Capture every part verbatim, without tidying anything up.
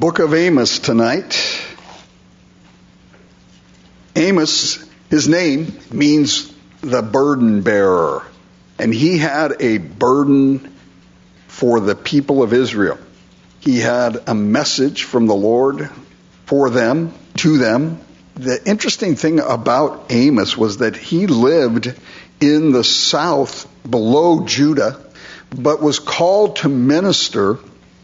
book of Amos tonight. Amos, his name means the burden bearer. And he had a burden for the people of Israel. He had a message from the Lord for them, to them. The interesting thing about Amos was that he lived in the south below Judah, but was called to minister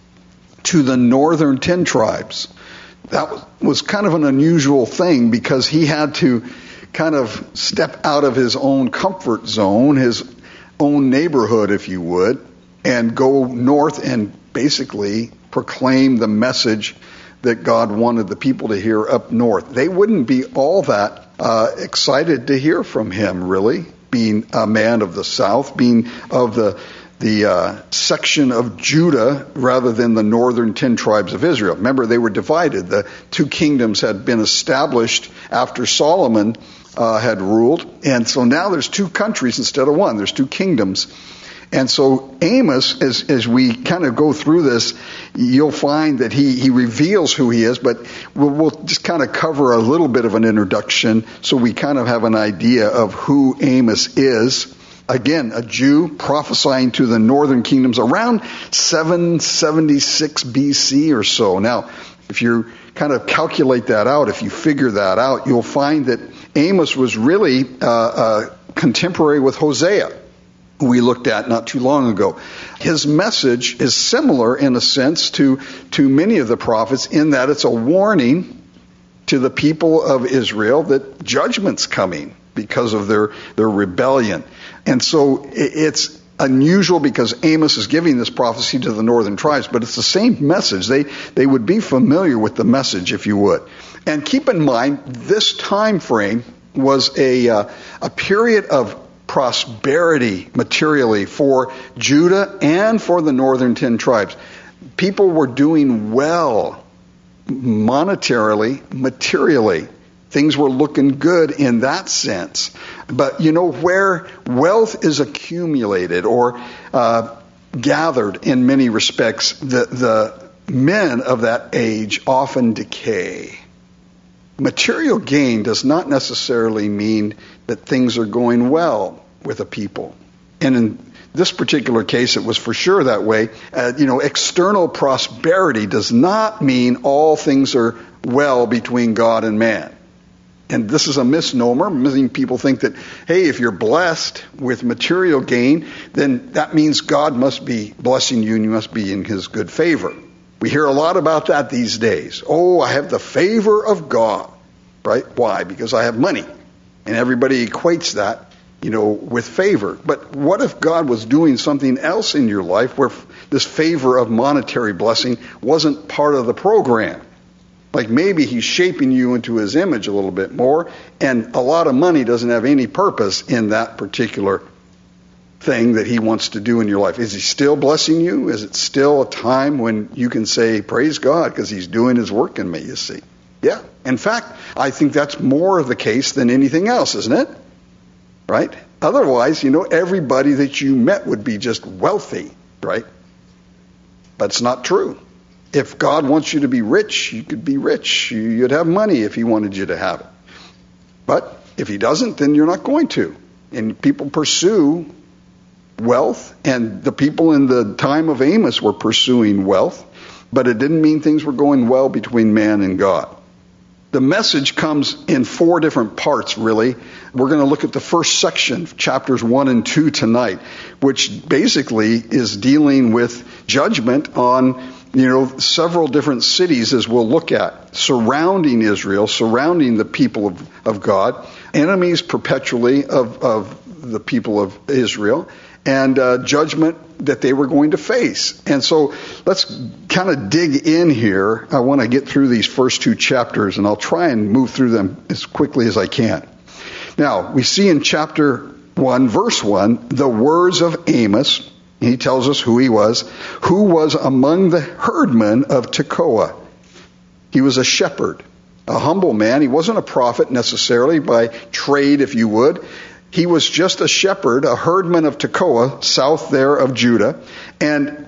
to the northern ten tribes. That was kind of an unusual thing because he had to kind of step out of his own comfort zone, his own neighborhood, if you would, and go north and basically proclaim the message that God wanted the people to hear up north. They wouldn't be all that uh, excited to hear from him, really, being a man of the south, being of the the uh, section of Judah rather than the northern ten tribes of Israel. Remember, they were divided. The two kingdoms had been established after Solomon uh, had ruled. And so now there's two countries instead of one. There's two kingdoms. And so Amos, as, as we kind of go through this, you'll find that he, he reveals who he is, but we'll, we'll just kind of cover a little bit of an introduction so we kind of have an idea of who Amos is. Again, a Jew prophesying to the northern kingdoms around seven seventy-six B C or so. Now, if you kind of calculate that out, if you figure that out, you'll find that Amos was really uh, uh, contemporary with Hosea, who we looked at not too long ago. His message is similar in a sense to, to many of the prophets in that it's a warning to the people of Israel that judgment's coming because of their, their rebellion. And so it's unusual because Amos is giving this prophecy to the northern tribes, but it's the same message. They they would be familiar with the message, if you would. And keep in mind, this time frame was a uh, a period of prosperity materially for Judah and for the northern ten tribes. People were doing well monetarily, materially. Things were looking good in that sense. But, you know, where wealth is accumulated or uh, gathered in many respects, the, the men of that age often decay. Material gain does not necessarily mean that things are going well with a people. And in this particular case, it was for sure that way. Uh, you know, external prosperity does not mean all things are well between God and man. And this is a misnomer. Many people think that, hey, if you're blessed with material gain, then that means God must be blessing you and you must be in his good favor. We hear a lot about that these days. Oh, I have the favor of God, right? Why? Because I have money. And everybody equates that, you know, with favor. But what if God was doing something else in your life where this favor of monetary blessing wasn't part of the program? Like maybe he's shaping you into his image a little bit more, and a lot of money doesn't have any purpose in that particular thing that he wants to do in your life. Is he still blessing you? Is it still a time when you can say, praise God, because he's doing his work in me, you see? Yeah. In fact, I think that's more of the case than anything else, isn't it? Right? Otherwise, you know, everybody that you met would be just wealthy, right? But it's not true. If God wants you to be rich, you could be rich. You'd have money if he wanted you to have it. But if he doesn't, then you're not going to. And people pursue wealth, and the people in the time of Amos were pursuing wealth, but it didn't mean things were going well between man and God. The message comes in four different parts, really. We're going to look at the first section, chapters one and two tonight, which basically is dealing with judgment on, you know, several different cities, as we'll look at, surrounding Israel, surrounding the people of, of God, enemies perpetually of, of the people of Israel, and uh, judgment that they were going to face. And so let's kind of dig in here. I want to get through these first two chapters, and I'll try and move through them as quickly as I can. Now, we see in chapter one, verse one, the words of Amos. He tells us who he was, who was among the herdmen of Tekoa. He was a shepherd, a humble man. He wasn't a prophet necessarily by trade, if you would. He was just a shepherd, a herdman of Tekoa, south there of Judah. And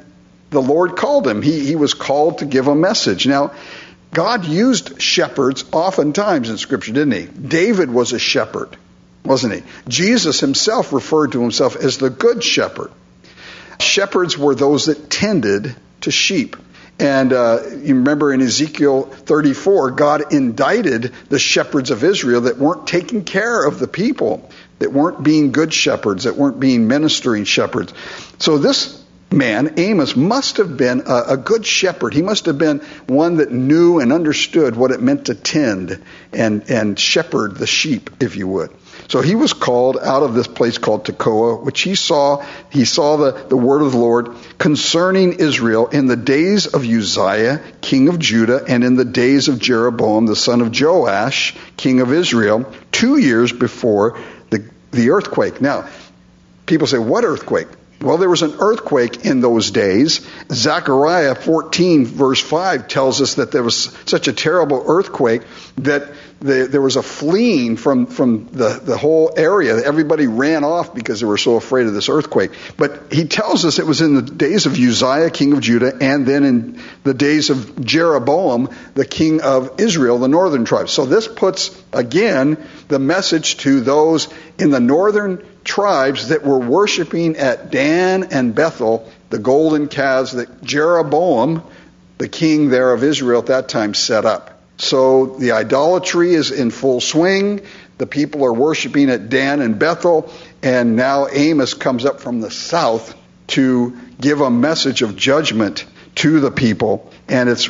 the Lord called him. He, he was called to give a message. Now, God used shepherds oftentimes in Scripture, didn't he? David was a shepherd, wasn't he? Jesus himself referred to himself as the good shepherd. Shepherds were those that tended to sheep. And uh, you remember in Ezekiel thirty-four, God indicted the shepherds of Israel that weren't taking care of the people, that weren't being good shepherds, that weren't being ministering shepherds. So this man, Amos, must have been a, a good shepherd. He must have been one that knew and understood what it meant to tend and, and shepherd the sheep, if you would. So he was called out of this place called Tekoa, which he saw, he saw the, the word of the Lord concerning Israel in the days of Uzziah, king of Judah, and in the days of Jeroboam, the son of Joash, king of Israel, two years before the, the earthquake. Now, people say, what earthquake? Well, there was an earthquake in those days. Zechariah fourteen, verse five, tells us that there was such a terrible earthquake that the, there was a fleeing from, from the, the whole area. Everybody ran off because they were so afraid of this earthquake. But he tells us it was in the days of Uzziah, king of Judah, and then in the days of Jeroboam, the king of Israel, the northern tribes. So this puts, again, the message to those in the northern tribes that were worshiping at Dan and Bethel, the golden calves that Jeroboam, the king there of Israel at that time, set up. So the idolatry is in full swing. The people are worshiping at Dan and Bethel, and now Amos comes up from the south to give a message of judgment to the people, and its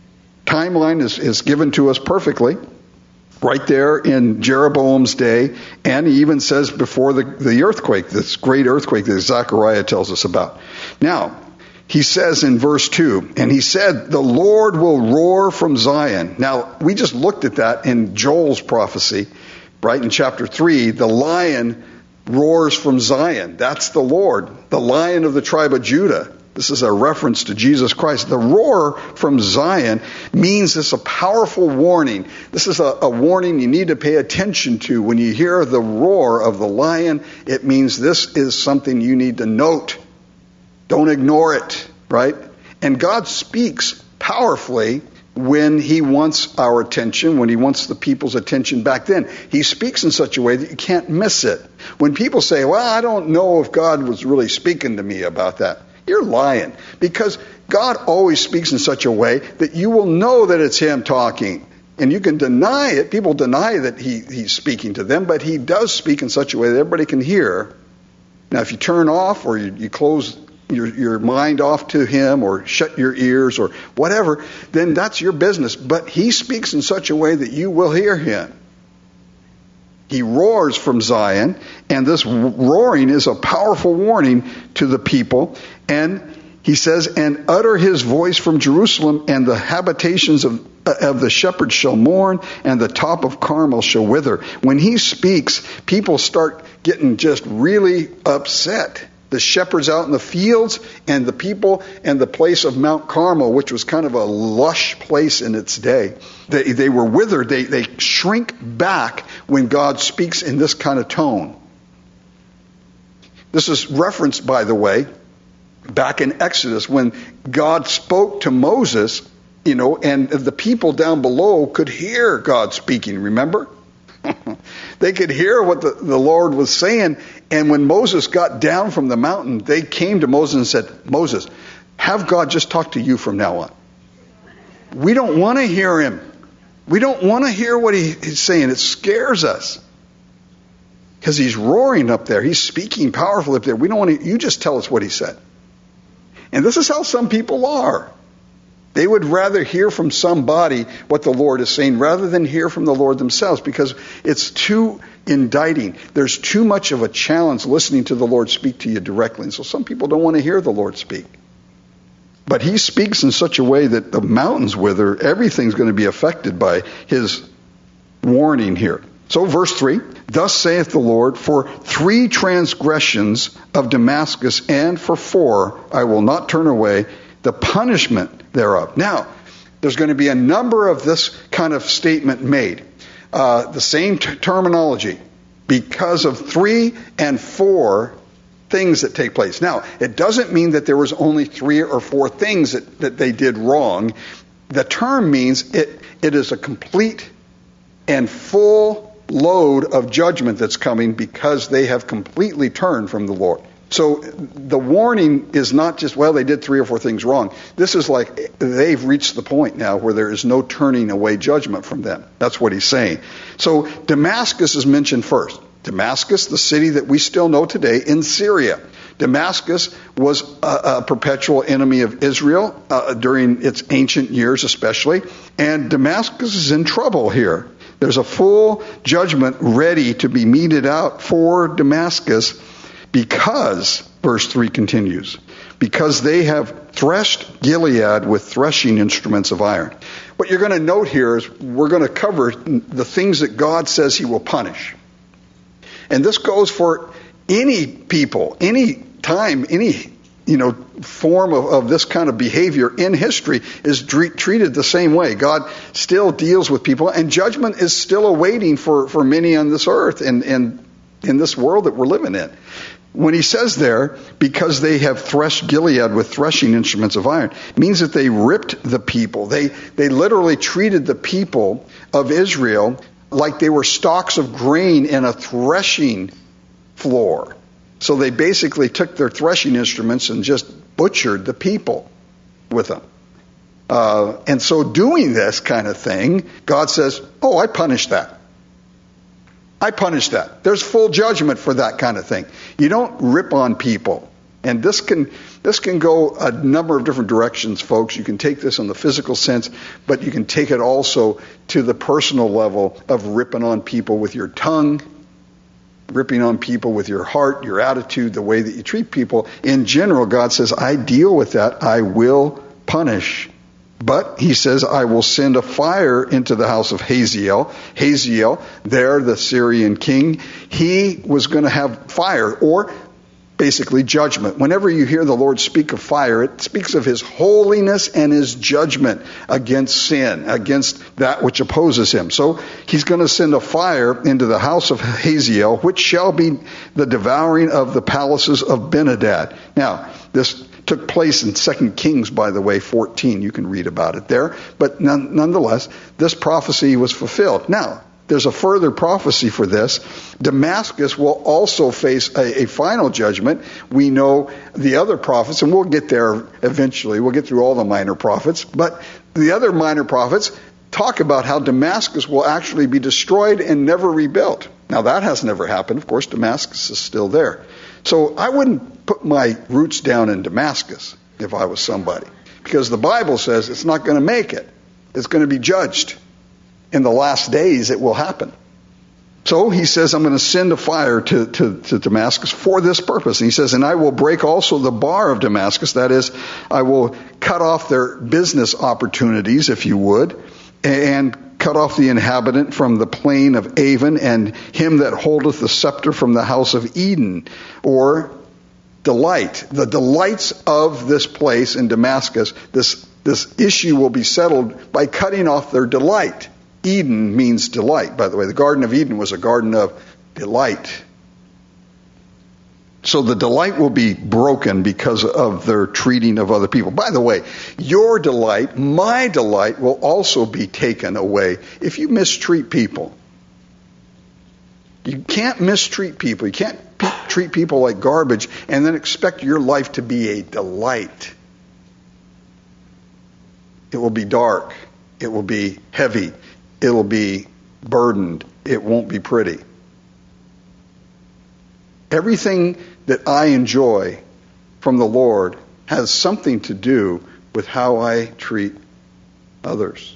timeline is, is given to us perfectly. Right there in Jeroboam's day, and he even says before the, the earthquake, this great earthquake that Zechariah tells us about. Now, he says in verse two, and he said, the Lord will roar from Zion. Now, we just looked at that in Joel's prophecy, right in chapter three. The lion roars from Zion. That's the Lord, the Lion of the tribe of Judah. This is a reference to Jesus Christ. The roar from Zion means this a powerful warning. This is a, a warning you need to pay attention to. When you hear the roar of the lion, it means this is something you need to note. Don't ignore it, right? And God speaks powerfully when he wants our attention, when he wants the people's attention back then. He speaks in such a way that you can't miss it. When people say, well, I don't know if God was really speaking to me about that. You're lying, because God always speaks in such a way that you will know that it's him talking. And you can deny it. People deny that he, he's speaking to them, but he does speak in such a way that everybody can hear. Now, if you turn off or you, you close your, your mind off to him or shut your ears or whatever, then that's your business. But he speaks in such a way that you will hear him. He roars from Zion, and this roaring is a powerful warning to the people. And he says, and utter his voice from Jerusalem, and the habitations of, of the shepherds shall mourn, and the top of Carmel shall wither. When he speaks, people start getting just really upset. The shepherds out in the fields, and the people and the place of Mount Carmel, which was kind of a lush place in its day. They, they were withered. They, they shrink back when God speaks in this kind of tone. This is referenced, by the way, back in Exodus when God spoke to Moses, you know, and the people down below could hear God speaking, remember? They could hear what the, the Lord was saying. And when Moses got down from the mountain, they came to Moses and said, Moses, have God just talk to you from now on. We don't want to hear him. We don't want to hear what he, he's saying. It scares us. Because he's roaring up there. He's speaking powerfully up there. We don't want to, you just tell us what he said. And this is how some people are. They would rather hear from somebody what the Lord is saying rather than hear from the Lord themselves, because it's too indicting. There's too much of a challenge listening to the Lord speak to you directly. And so some people don't want to hear the Lord speak. But he speaks in such a way that the mountains wither. Everything's going to be affected by his warning here. So verse three, thus saith the Lord, for three transgressions of Damascus and for four I will not turn away the punishment thereof. Now, there's going to be a number of this kind of statement made. Uh, the same t- terminology. Because of three and four, things that take place. Now, it doesn't mean that there was only three or four things that, that they did wrong. The term means it, it is a complete and full load of judgment that's coming because they have completely turned from the Lord. So the warning is not just, well, they did three or four things wrong. This is like they've reached the point now where there is no turning away judgment from them. That's what he's saying. So Damascus is mentioned first. Damascus, the city that we still know today in Syria. Damascus was a, a perpetual enemy of Israel uh, during its ancient years especially. And Damascus is in trouble here. There's a full judgment ready to be meted out for Damascus because, verse three continues, because they have threshed Gilead with threshing instruments of iron. What you're going to note here is we're going to cover the things that God says he will punish. And this goes for any people, any time, any you know form of, of this kind of behavior in history is tre- treated the same way. God still deals with people, and judgment is still awaiting for, for many on this earth and, and in this world that we're living in. When he says there, because they have threshed Gilead with threshing instruments of iron, it means that they ripped the people. They they literally treated the people of Israel like they were stalks of grain in a threshing floor. So they basically took their threshing instruments and just butchered the people with them. Uh, and so doing this kind of thing, God says, oh, I punish that. I punish that. There's full judgment for that kind of thing. You don't rip on people. And this can this can go a number of different directions, folks. You can take this in the physical sense, but you can take it also to the personal level of ripping on people with your tongue, ripping on people with your heart, your attitude, the way that you treat people. In general, God says, I deal with that. I will punish. But he says, I will send a fire into the house of Hazael. Hazael, there, the Syrian king, he was going to have fire, or basically judgment. Whenever you hear the Lord speak of fire, it speaks of his holiness and his judgment against sin, against that which opposes him. So he's going to send a fire into the house of Hazael, which shall be the devouring of the palaces of Ben-Hadad. Now, this took place in Second Kings, by the way, fourteen. You can read about it there. But none, nonetheless, this prophecy was fulfilled. Now, there's a further prophecy for this. Damascus will also face a, a final judgment. We know the other prophets, and we'll get there eventually. We'll get through all the minor prophets. But the other minor prophets talk about how Damascus will actually be destroyed and never rebuilt. Now, that has never happened. Of course, Damascus is still there. So I wouldn't put my roots down in Damascus if I was somebody, because the Bible says it's not going to make it. It's going to be judged. In the last days, it will happen. So he says, I'm going to send a fire to, to, to Damascus for this purpose. And he says, and I will break also the bar of Damascus. That is, I will cut off their business opportunities, if you would, and cut off the inhabitant from the plain of Avon, and him that holdeth the scepter from the house of Eden, or delight. The delights of this place in Damascus, this, this issue will be settled by cutting off their delight. Eden means delight, by the way. The Garden of Eden was a garden of delight. So the delight will be broken because of their treating of other people. By the way, your delight, my delight, will also be taken away if you mistreat people. You can't mistreat people. You can't pe- treat people like garbage and then expect your life to be a delight. It will be dark. It will be heavy. It will be burdened. It won't be pretty. Everything that I enjoy from the Lord has something to do with how I treat others.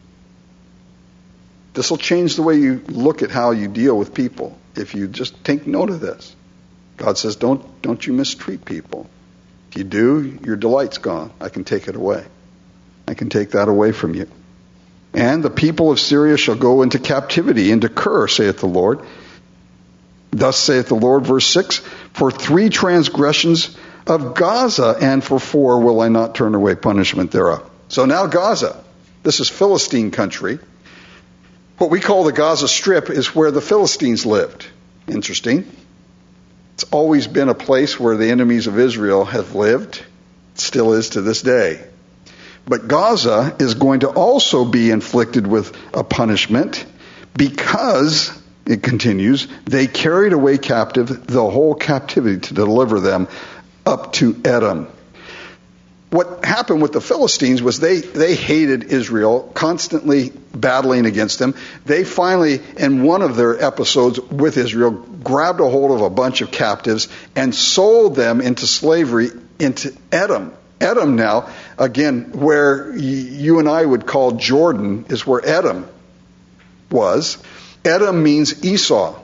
This will change the way you look at how you deal with people if you just take note of this. God says, don't, don't you mistreat people. If you do, your delight's gone. I can take it away. I can take that away from you. And the people of Syria shall go into captivity, into Kir, saith the Lord. Thus saith the Lord, verse six, for three transgressions of Gaza, and for four will I not turn away punishment thereof. So now Gaza, this is Philistine country. What we call the Gaza Strip is where the Philistines lived. Interesting. It's always been a place where the enemies of Israel have lived. It still is to this day. But Gaza is going to also be inflicted with a punishment because, it continues, they carried away captive the whole captivity to deliver them up to Edom. What happened with the Philistines was they, they hated Israel, constantly battling against them. They finally, in one of their episodes with Israel, grabbed a hold of a bunch of captives and sold them into slavery into Edom. Edom now, again, where you and I would call Jordan, is where Edom was. Edom means Esau.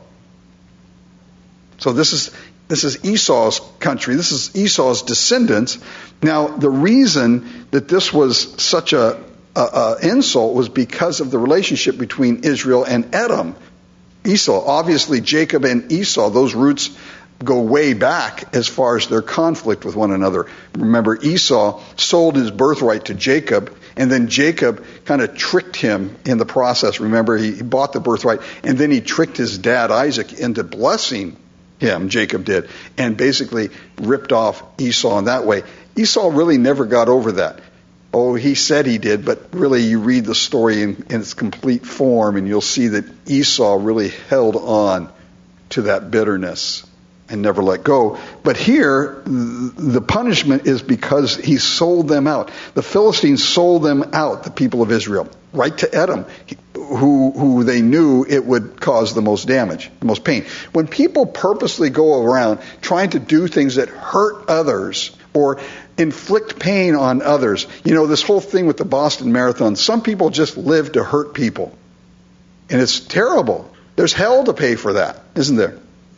So this is this is Esau's country. This is Esau's descendants. Now, the reason that this was such a, a, a insult was because of the relationship between Israel and Edom. Esau, obviously Jacob and Esau, those roots go way back as far as their conflict with one another. Remember, Esau sold his birthright to Jacob, and then Jacob kind of tricked him in the process. Remember, he, he bought the birthright, and then he tricked his dad Isaac into blessing him, Jacob did, and basically ripped off Esau in that way. Esau really never got over that. Oh, he said he did, but really you read the story in, in its complete form, and you'll see that Esau really held on to that bitterness and never let go. But here, the punishment is because he sold them out. The Philistines sold them out, the people of Israel, right to Edom, who, who they knew it would cause the most damage, the most pain. When people purposely go around trying to do things that hurt others or inflict pain on others, you know, this whole thing with the Boston Marathon, some people just live to hurt people. And it's terrible. There's hell to pay for that, isn't there?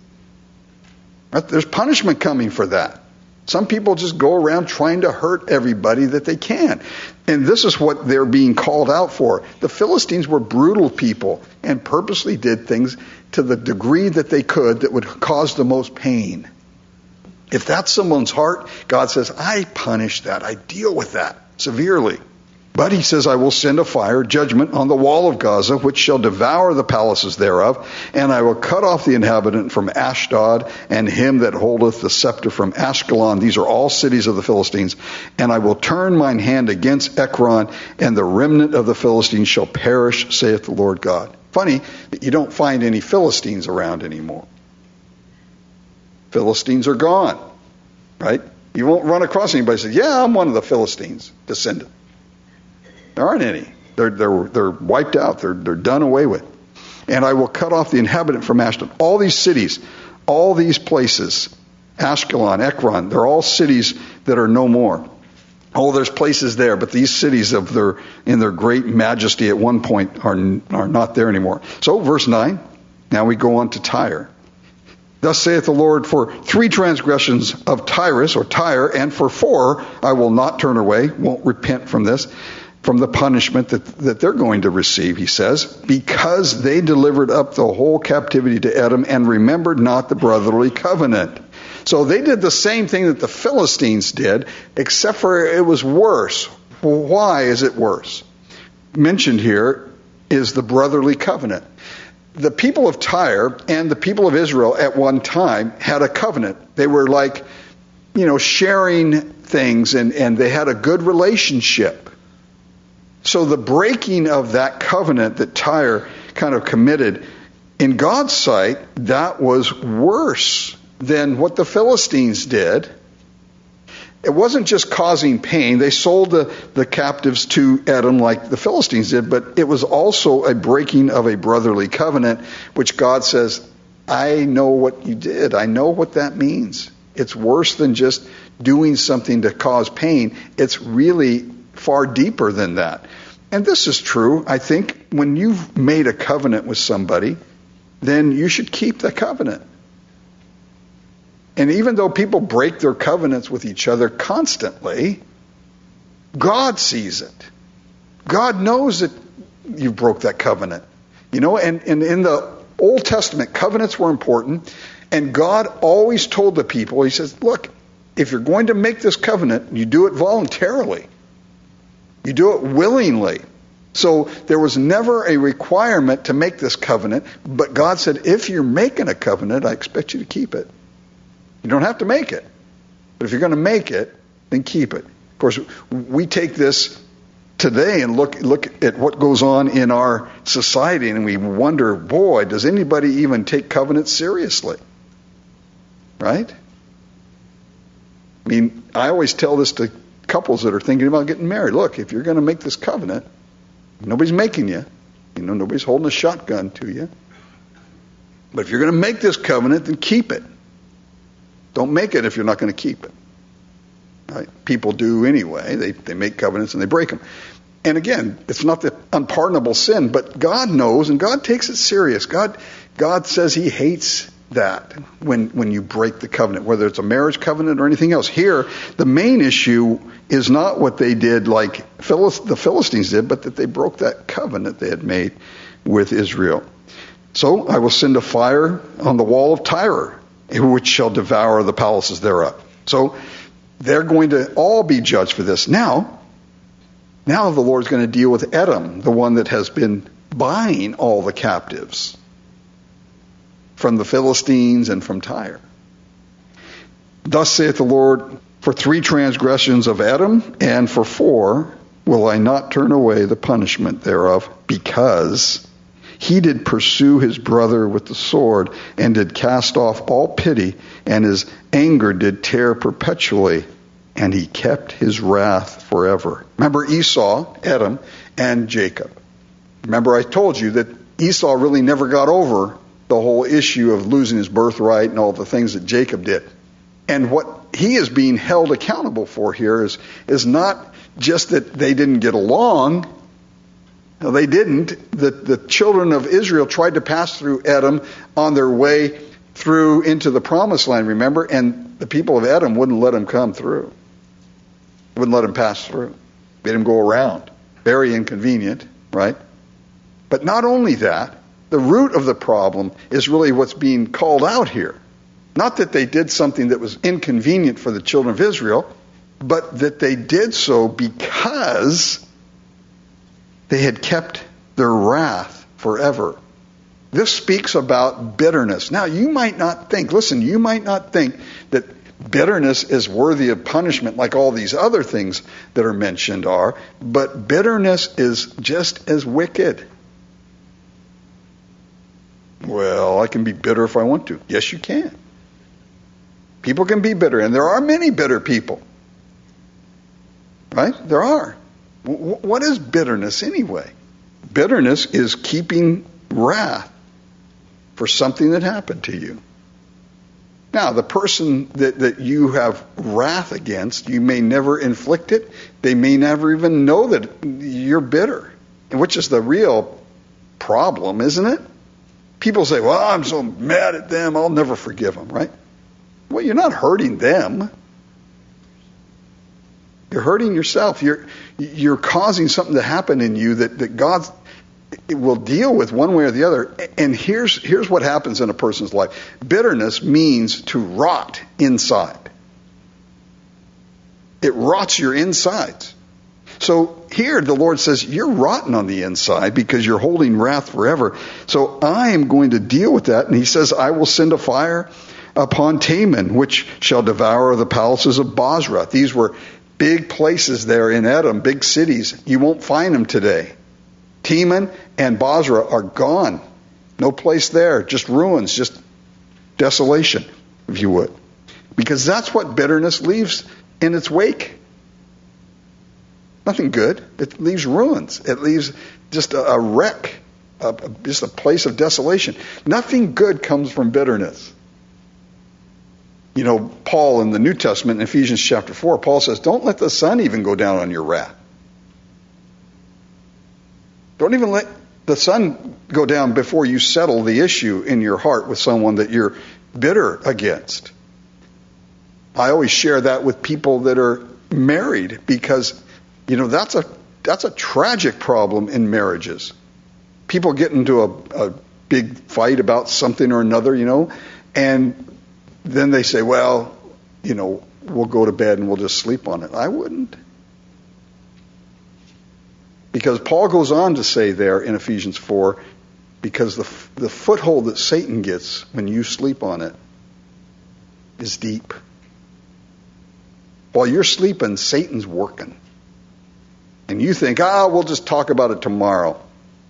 There's punishment coming for that. Some people just go around trying to hurt everybody that they can. And this is what they're being called out for. The Philistines were brutal people and purposely did things to the degree that they could that would cause the most pain. If that's someone's heart, God says, I punish that. I deal with that severely. But he says, I will send a fire, judgment, on the wall of Gaza, which shall devour the palaces thereof, and I will cut off the inhabitant from Ashdod, and him that holdeth the scepter from Ashkelon. These are all cities of the Philistines. And I will turn mine hand against Ekron, and the remnant of the Philistines shall perish, saith the Lord God. Funny that you don't find any Philistines around anymore. Philistines are gone, right? You won't run across anybody who says, yeah, I'm one of the Philistines' descendant. There aren't any. They're, they're, they're wiped out. They're, they're done away with. And I will cut off the inhabitant from Ashdod. All these cities, all these places, Ashkelon, Ekron, they're all cities that are no more. Oh, there's places there, but these cities of their in their great majesty at one point are, are not there anymore. So, verse nine, now we go on to Tyre. Thus saith the Lord, for three transgressions of Tyrus, or Tyre, and for four I will not turn away, won't repent from this, from the punishment that, that they're going to receive, he says, because they delivered up the whole captivity to Edom and remembered not the brotherly covenant. So they did the same thing that the Philistines did, except for it was worse. Well, why is it worse? Mentioned here is the brotherly covenant. The people of Tyre and the people of Israel at one time had a covenant. They were like, you know, sharing things, and, and they had a good relationship. So the breaking of that covenant that Tyre kind of committed, in God's sight, that was worse than what the Philistines did. It wasn't just causing pain. They sold the, the captives to Edom like the Philistines did, but it was also a breaking of a brotherly covenant, which God says, I know what you did. I know what that means. It's worse than just doing something to cause pain. It's really far deeper than that. And this is true. I think when you've made a covenant with somebody, then you should keep the covenant. And even though people break their covenants with each other constantly, God sees it. God knows that you broke that covenant. You know, and, and in the Old Testament, covenants were important. And God always told the people, he says, look, if you're going to make this covenant, you do it voluntarily. You do it willingly. So there was never a requirement to make this covenant, but God said, if you're making a covenant, I expect you to keep it. You don't have to make it. But if you're going to make it, then keep it. Of course, we take this today and look look at what goes on in our society, and we wonder, boy, does anybody even take covenants seriously? Right? I mean, I always tell this to couples that are thinking about getting married. Look, if you're going to make this covenant, nobody's making you. You know, nobody's holding a shotgun to you. But if you're going to make this covenant, then keep it. Don't make it if you're not going to keep it. Right? People do anyway. They they make covenants and they break them. And again, it's not the unpardonable sin, but God knows and God takes it serious. God God says He hates that when when you break the covenant, whether it's a marriage covenant or anything else. Here, the main issue is not what they did like Philist- the Philistines did, but that they broke that covenant they had made with Israel. So I will send a fire on the wall of Tyre, which shall devour the palaces thereof. So they're going to all be judged for this. Now, now the Lord's going to deal with Edom, the one that has been buying all the captives from the Philistines and from Tyre. Thus saith the Lord, for three transgressions of Edom, and for four will I not turn away the punishment thereof, because he did pursue his brother with the sword, and did cast off all pity, and his anger did tear perpetually, and he kept his wrath forever. Remember Esau, Edom, and Jacob. Remember I told you that Esau really never got over the whole issue of losing his birthright and all the things that Jacob did. And what he is being held accountable for here is, is not just that they didn't get along. No, they didn't. The, the children of Israel tried to pass through Edom on their way through into the promised land, remember? And the people of Edom wouldn't let them come through. Wouldn't let them pass through. Made them go around. Very inconvenient, right? But not only that, the root of the problem is really what's being called out here. Not that they did something that was inconvenient for the children of Israel, but that they did so because they had kept their wrath forever. This speaks about bitterness. Now, you might not think, listen, you might not think that bitterness is worthy of punishment like all these other things that are mentioned are, but bitterness is just as wicked. Well, I can be bitter if I want to. Yes, you can. People can be bitter, and there are many bitter people. Right? There are. W- what is bitterness anyway? Bitterness is keeping wrath for something that happened to you. Now, the person that, that you have wrath against, you may never inflict it. They may never even know that you're bitter, which is the real problem, isn't it? People say, well, I'm so mad at them, I'll never forgive them, right? Well, you're not hurting them. You're hurting yourself. You're you're causing something to happen in you that, that God will deal with one way or the other. And here's here's what happens in a person's life. Bitterness means to rot inside. It rots your insides. So here the Lord says, you're rotten on the inside because you're holding wrath forever. So I am going to deal with that. And he says, I will send a fire upon Teman, which shall devour the palaces of Bozrah. These were big places there in Edom, big cities. You won't find them today. Teman and Bozrah are gone. No place there. Just ruins, just desolation, if you would. Because that's what bitterness leaves in its wake. Nothing good. It leaves ruins. It leaves just a, a wreck, a, just a place of desolation. Nothing good comes from bitterness. You know, Paul in the New Testament, in Ephesians chapter four, Paul says, don't let the sun even go down on your wrath. Don't even let the sun go down before you settle the issue in your heart with someone that you're bitter against. I always share that with people that are married because, you know, that's a that's a tragic problem in marriages. People get into a, a big fight about something or another, you know, and then they say, well, you know, we'll go to bed and we'll just sleep on it. I wouldn't. Because Paul goes on to say there in Ephesians four, because the the foothold that Satan gets when you sleep on it is deep. While you're sleeping, Satan's working. And you think, ah, we'll just talk about it tomorrow.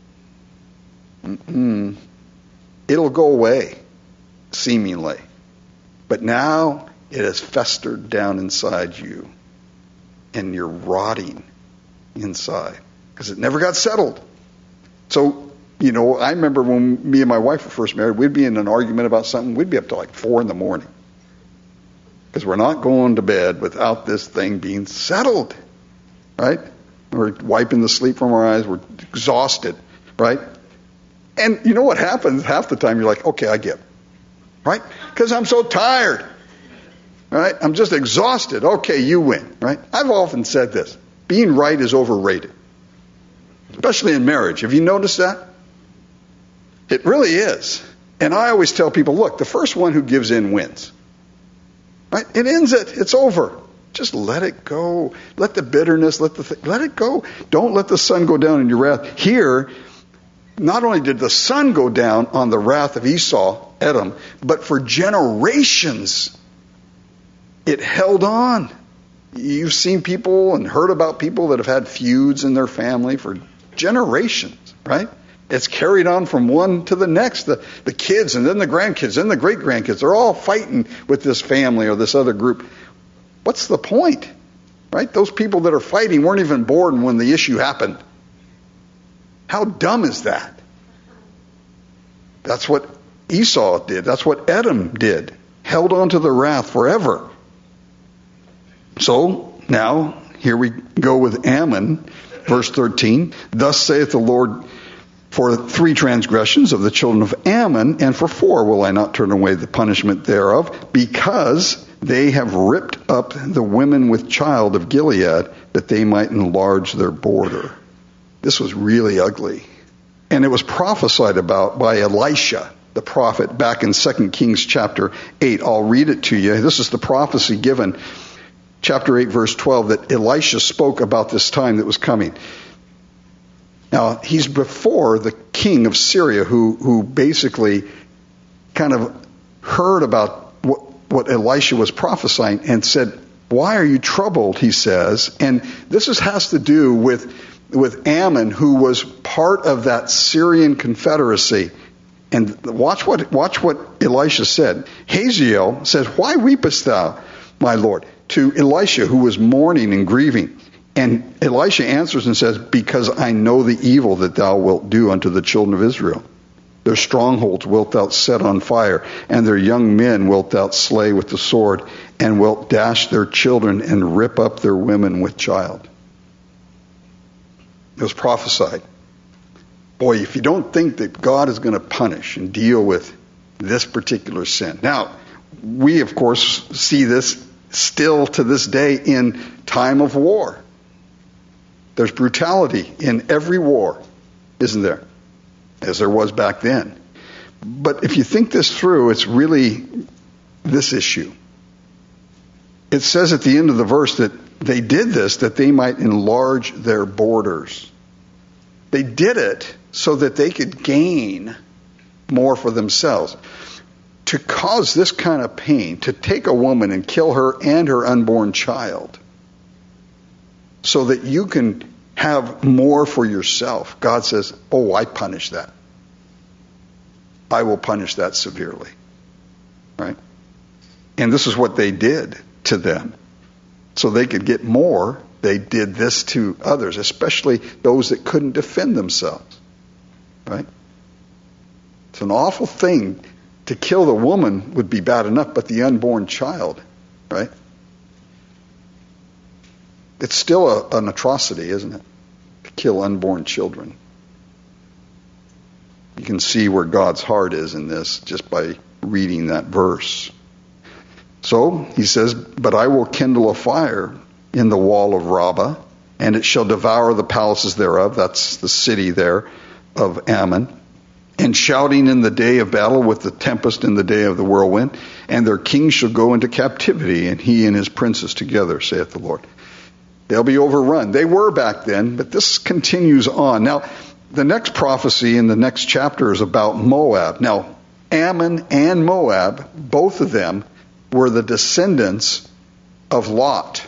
Mm-mm. It'll go away, seemingly. But now it has festered down inside you. And you're rotting inside. Because it never got settled. So, you know, I remember when me and my wife were first married, we'd be in an argument about something, we'd be up to like four in the morning. Because we're not going to bed without this thing being settled. Right? We're wiping the sleep from our eyes. We're exhausted. Right? And you know what happens? Half the time you're like, okay, I get it. Right? Because I'm so tired. Right? I'm just exhausted. Okay, you win. Right? I've often said this. Being right is overrated. Especially in marriage. Have you noticed that? It really is. And I always tell people, look, the first one who gives in wins. Right? It ends it. It's over. Just let it go. Let the bitterness, let the th- let it go. Don't let the sun go down in your wrath. Here, not only did the sun go down on the wrath of Esau, Edom, but for generations it held on. You've seen people and heard about people that have had feuds in their family for generations, right? It's carried on from one to the next. The, the kids and then the grandkids and the great-grandkids, they're all fighting with this family or this other group. What's the point? Right? Those people that are fighting weren't even born when the issue happened. How dumb is that? That's what Esau did. That's what Edom did. Held on to the wrath forever. So, now, here we go with Ammon, verse thirteen. Thus saith the Lord, for three transgressions of the children of Ammon, and for four will I not turn away the punishment thereof, because they have ripped up the women with child of Gilead, that they might enlarge their border. This was really ugly. And it was prophesied about by Elisha, the prophet, back in Second Kings chapter eight. I'll read it to you. This is the prophecy given, chapter eight, verse twelve, that Elisha spoke about this time that was coming. Now, he's before the king of Syria, who, who basically kind of heard about what, what Elisha was prophesying and said, why are you troubled, he says. And this is, has to do with, with Ammon, who was part of that Syrian confederacy. And watch what, watch what Elisha said. Hazael says, why weepest thou, my Lord? To Elisha, who was mourning and grieving. And Elisha answers and says, because I know the evil that thou wilt do unto the children of Israel. Their strongholds wilt thou set on fire, and their young men wilt thou slay with the sword, and wilt dash their children and rip up their women with child. It was prophesied. Boy, if you don't think that God is going to punish and deal with this particular sin. Now, we, of course, see this still to this day in time of war. There's brutality in every war, isn't there? As there was back then. But if you think this through, it's really this issue. It says at the end of the verse that they did this that they might enlarge their borders. They did it so that they could gain more for themselves. To cause this kind of pain, to take a woman and kill her and her unborn child, so that you can have more for yourself. God says, oh, I punish that. I will punish that severely. Right? And this is what they did to them. So they could get more, they did this to others, especially those that couldn't defend themselves. Right? It's an awful thing. To kill the woman would be bad enough, but the unborn child, right? It's still a, an atrocity, isn't it? To kill unborn children. You can see where God's heart is in this just by reading that verse. So, he says, but I will kindle a fire in the wall of Rabbah, and it shall devour the palaces thereof. That's the city there of Ammon. And shouting in the day of battle with the tempest in the day of the whirlwind. And their king shall go into captivity, and he and his princes together, saith the Lord. They'll be overrun. They were back then, but this continues on. Now, the next prophecy in the next chapter is about Moab. Now, Ammon and Moab, both of them, were the descendants of Lot.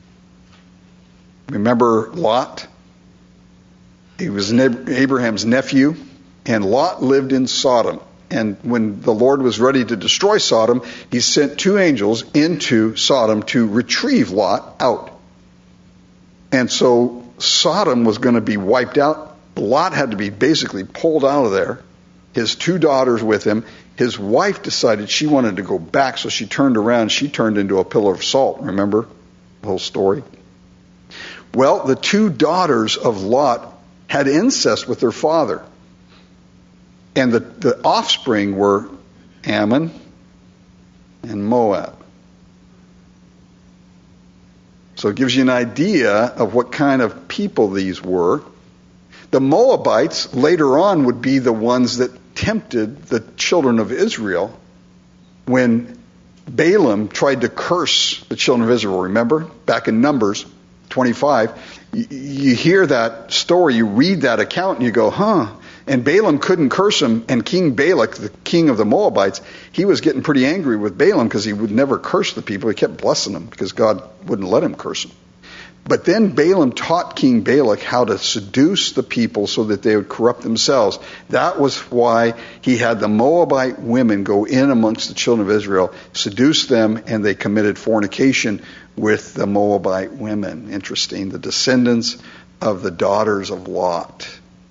Remember Lot? He was Abraham's nephew, and Lot lived in Sodom. And when the Lord was ready to destroy Sodom, he sent two angels into Sodom to retrieve Lot out. And so Sodom was going to be wiped out. Lot had to be basically pulled out of there. His two daughters with him. His wife decided she wanted to go back, so she turned around. She turned into a pillar of salt. Remember the whole story? Well, the two daughters of Lot had incest with their father. And the, the offspring were Ammon and Moab. So it gives you an idea of what kind of people these were. The Moabites later on would be the ones that tempted the children of Israel when Balaam tried to curse the children of Israel. Remember? Back in Numbers twenty-five, you, you hear that story, you read that account, and you go, huh. And Balaam couldn't curse him, and King Balak, the king of the Moabites, he was getting pretty angry with Balaam because he would never curse the people. He kept blessing them because God wouldn't let him curse them. But then Balaam taught King Balak how to seduce the people so that they would corrupt themselves. That was why he had the Moabite women go in amongst the children of Israel, seduce them, and they committed fornication with the Moabite women. Interesting. The descendants of the daughters of Lot.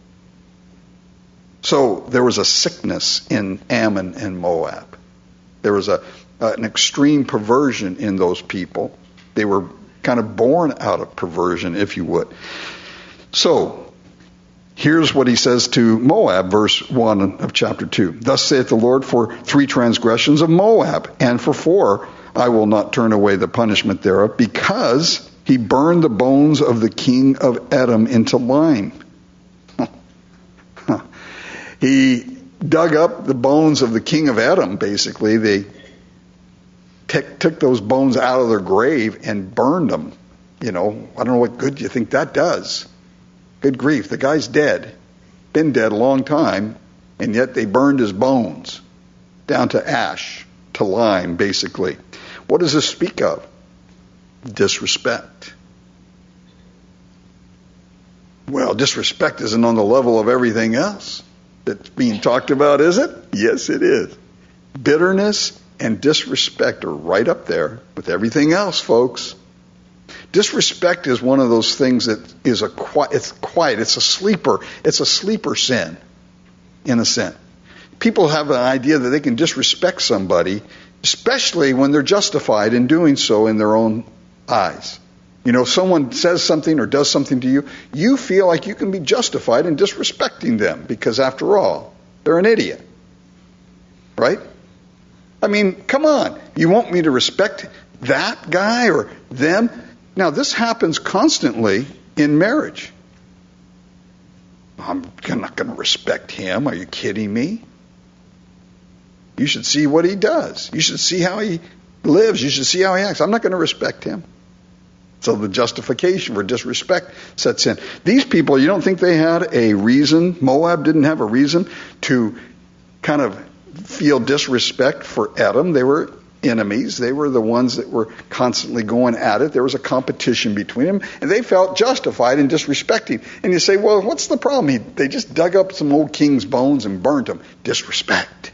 So there was a sickness in Ammon and Moab. There was a an extreme perversion in those people. They were kind of born out of perversion, if you would. So here's what he says to Moab, verse one of chapter two. Thus saith the Lord, for three transgressions of Moab, and for four I will not turn away the punishment thereof, because he burned the bones of the king of Edom into lime. He dug up the bones of the king of Edom, basically. They t- took those bones out of their grave and burned them. You know, I don't know what good you think that does. Good grief, the guy's dead. Been dead a long time, and yet they burned his bones down to ash, to lime, basically. What does this speak of? Disrespect. Well, disrespect isn't on the level of everything else that's being talked about, is it? Yes, it is. Bitterness and disrespect are right up there with everything else, folks. Disrespect is one of those things that is a quiet, it's quiet, it's a sleeper, it's a sleeper sin, in a sense. People have an idea that they can disrespect somebody, especially when they're justified in doing so in their own eyes. You know, someone says something or does something to you, you feel like you can be justified in disrespecting them because, after all, they're an idiot. Right? I mean, come on. You want me to respect that guy or them? Now, this happens constantly in marriage. I'm not going to respect him. Are you kidding me? You should see what he does. You should see how he lives. You should see how he acts. I'm not going to respect him. So the justification for disrespect sets in. These people, you don't think they had a reason? Moab didn't have a reason to kind of feel disrespect for Edom. They were enemies. They were the ones that were constantly going at it. There was a competition between them, and they felt justified in disrespecting. And you say, well, what's the problem? He, they just dug up some old king's bones and burnt them. Disrespect.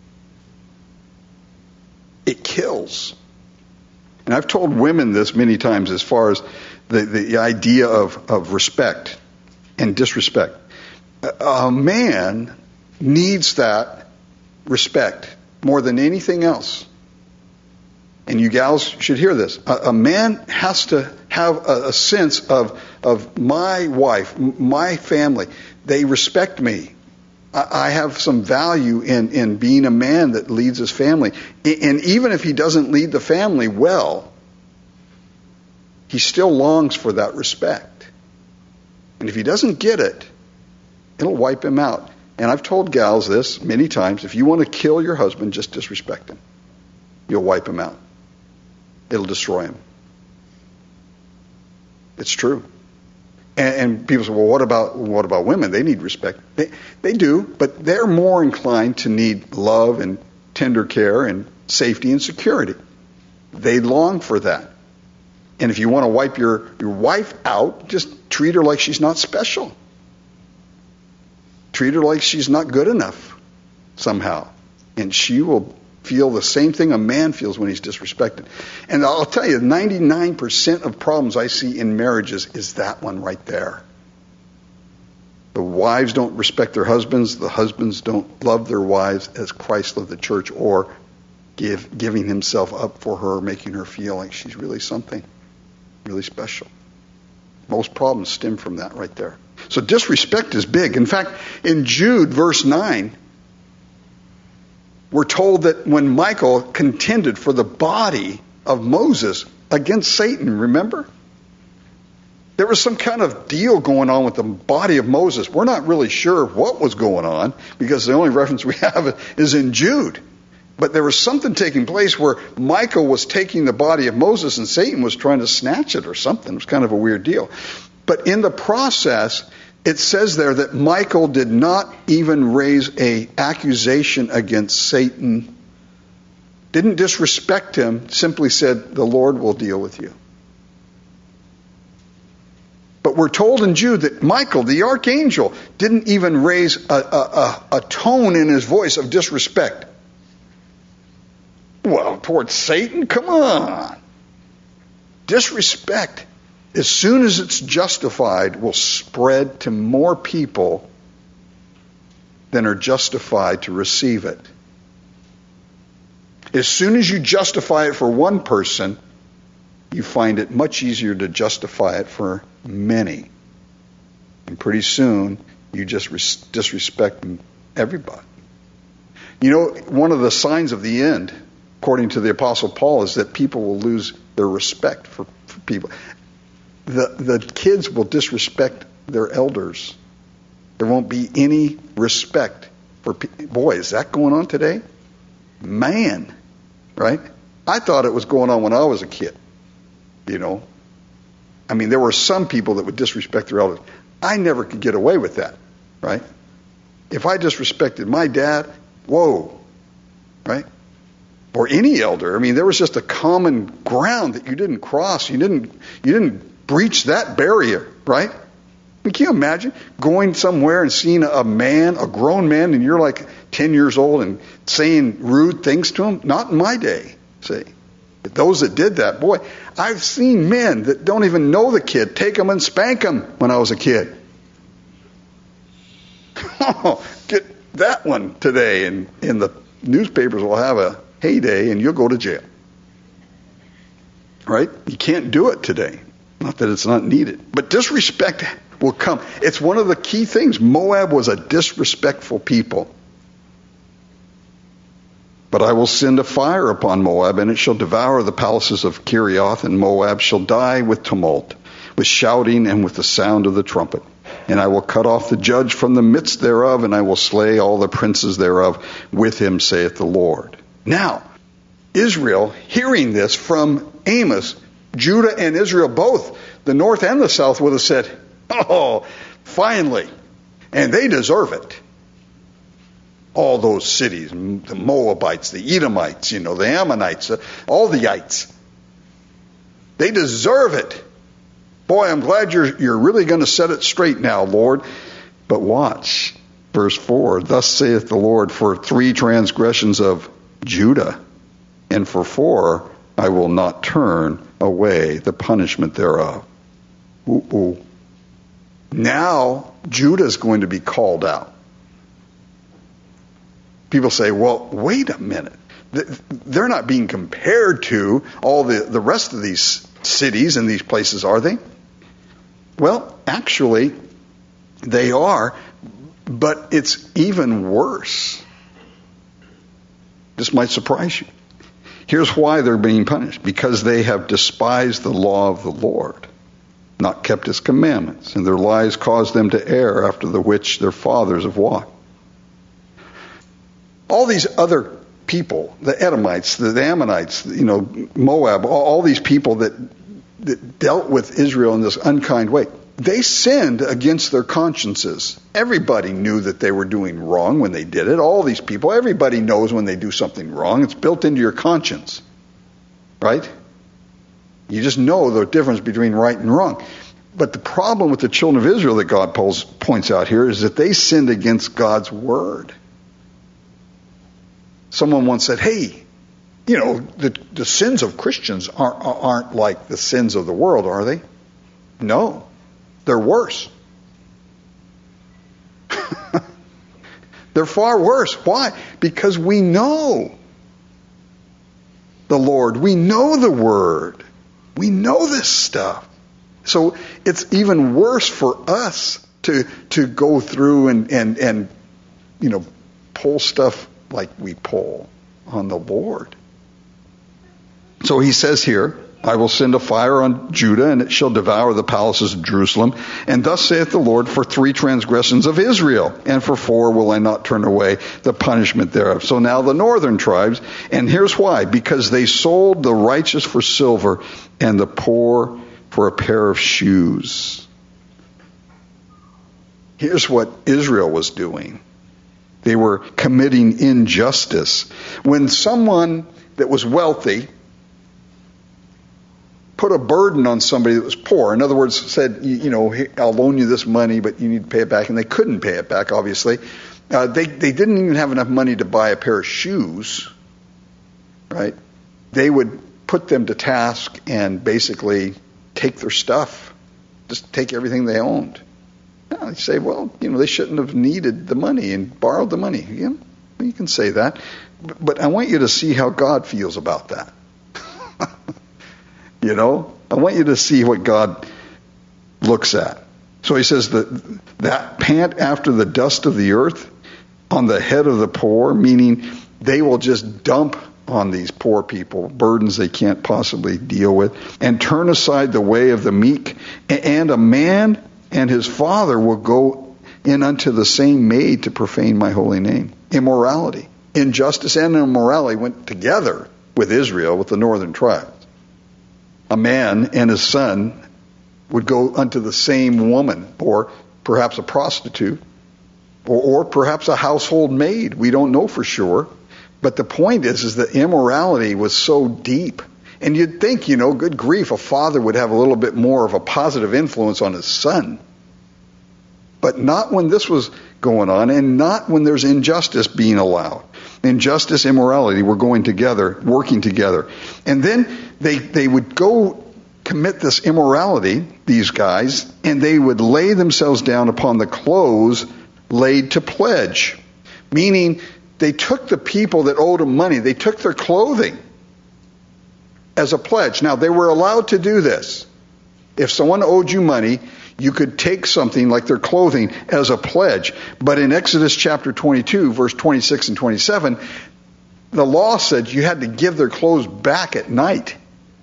It kills. And I've told women this many times as far as the, the idea of, of respect and disrespect. A, a man needs that respect more than anything else. And you gals should hear this. A, a man has to have a, a sense of, of my wife, my family. They respect me. I have some value in, in being a man that leads his family. And even if he doesn't lead the family well, he still longs for that respect. And if he doesn't get it, it'll wipe him out. And I've told gals this many times. If you want to kill your husband, just disrespect him. You'll wipe him out. It'll destroy him. It's true. And, and people say, well, what about what about women? They need respect. They, they do, but they're more inclined to need love and tender care and safety and security. They long for that. And if you want to wipe your, your wife out, just treat her like she's not special. Treat her like she's not good enough somehow. And she will feel the same thing a man feels when he's disrespected. And I'll tell you, ninety-nine percent of problems I see in marriages is that one right there. The wives don't respect their husbands. The husbands don't love their wives as Christ loved the church, or give, giving himself up for her, making her feel like she's really something, really special. Most problems stem from that right there. So disrespect is big. In fact, in Jude verse nine, we're told that when Michael contended for the body of Moses against Satan, remember? There was some kind of deal going on with the body of Moses. We're not really sure what was going on because the only reference we have is in Jude. But there was something taking place where Michael was taking the body of Moses and Satan was trying to snatch it or something. It was kind of a weird deal. But in the process, it says there that Michael did not even raise an accusation against Satan, didn't disrespect him, simply said, the Lord will deal with you. But we're told in Jude that Michael, the archangel, didn't even raise a, a, a, a tone in his voice of disrespect. Well, towards Satan? Come on. Disrespect, as soon as it's justified, will spread to more people than are justified to receive it. As soon as you justify it for one person, you find it much easier to justify it for many. And pretty soon, you just res- disrespect everybody. You know, one of the signs of the end, according to the Apostle Paul, is that people will lose their respect for, for people. The, the kids will disrespect their elders. There won't be any respect for people. Boy, is that going on today? Man, right? I thought it was going on when I was a kid. You know, I mean, there were some people that would disrespect their elders. I never could get away with that, right? If I disrespected my dad, whoa, right? Or any elder. I mean, there was just a common ground that you didn't cross. You didn't, you didn't breach that barrier, right? I mean, can you imagine going somewhere and seeing a man, a grown man, and you're like ten years old and saying rude things to him? Not in my day, see. But those that did that, boy, I've seen men that don't even know the kid take them and spank them when I was a kid. Oh, get that one today, and, and the newspapers will have a heyday, and you'll go to jail. Right? You can't do it today. Not that it's not needed. But disrespect will come. It's one of the key things. Moab was a disrespectful people. But I will send a fire upon Moab, and it shall devour the palaces of Kerioth, and Moab shall die with tumult, with shouting, and with the sound of the trumpet. And I will cut off the judge from the midst thereof, and I will slay all the princes thereof with him, saith the Lord. Now, Israel, hearing this from Amos, Judah and Israel both, the north and the south, would have said, oh, finally. And they deserve it. All those cities, the Moabites, the Edomites, you know, the Ammonites, all the ites. They deserve it. Boy, I'm glad you're you're really going to set it straight now, Lord. But watch, verse four, thus saith the Lord, for three transgressions of Judah, and for four I will not turn away the punishment thereof. Ooh, ooh. Now Judah is going to be called out. People say, well, wait a minute. They're not being compared to all the, the rest of these cities and these places, are they? Well, actually, they are, but it's even worse. This might surprise you. Here's why they're being punished. Because they have despised the law of the Lord, not kept his commandments, and their lies caused them to err after the which their fathers have walked. All these other people, the Edomites, the Ammonites, you know, Moab, all, all these people that, that dealt with Israel in this unkind way, they sinned against their consciences. Everybody knew that they were doing wrong when they did it. All these people, everybody knows when they do something wrong. It's built into your conscience, right? You just know the difference between right and wrong. But the problem with the children of Israel that God points out here is that they sinned against God's word. Someone once said, hey, you know, the, the sins of Christians aren't, aren't like the sins of the world, are they? No, they're worse. They're far worse. Why? Because we know the Lord. We know the Word. We know this stuff. So it's even worse for us to to go through and, and, and you know, pull stuff like we pull on the Lord. So he says here, I will send a fire on Judah, and it shall devour the palaces of Jerusalem. And thus saith the Lord, for three transgressions of Israel, and for four will I not turn away the punishment thereof. So now the northern tribes, and here's why. Because they sold the righteous for silver, and the poor for a pair of shoes. Here's what Israel was doing. They were committing injustice. When someone that was wealthy put a burden on somebody that was poor. In other words, said, you, you know, I'll loan you this money, but you need to pay it back. And they couldn't pay it back, obviously. Uh, they, they didn't even have enough money to buy a pair of shoes, right? They would put them to task and basically take their stuff, just take everything they owned. Now, you say, well, you know, they shouldn't have needed the money and borrowed the money. Yeah, you can say that. But, but I want you to see how God feels about that. You know, I want you to see what God looks at. So he says that that pant after the dust of the earth on the head of the poor, meaning they will just dump on these poor people burdens they can't possibly deal with, and turn aside the way of the meek. And a man and his father will go in unto the same maid to profane my holy name. Immorality, injustice, and immorality went together with Israel, with the northern tribes. A man and his son would go unto the same woman, or perhaps a prostitute, or, or perhaps a household maid. We don't know for sure. But the point is, is that immorality was so deep. And you'd think, you know, good grief, a father would have a little bit more of a positive influence on his son. But not when this was going on, and not when there's injustice being allowed. Injustice, immorality were going together, working together. And then they they would go commit this immorality, these guys, and they would lay themselves down upon the clothes laid to pledge. Meaning, they took the people that owed them money, they took their clothing as a pledge. Now, they were allowed to do this. If someone owed you money, you could take something like their clothing as a pledge. But in Exodus chapter twenty-two, verse twenty-six and twenty-seven, the law said you had to give their clothes back at night.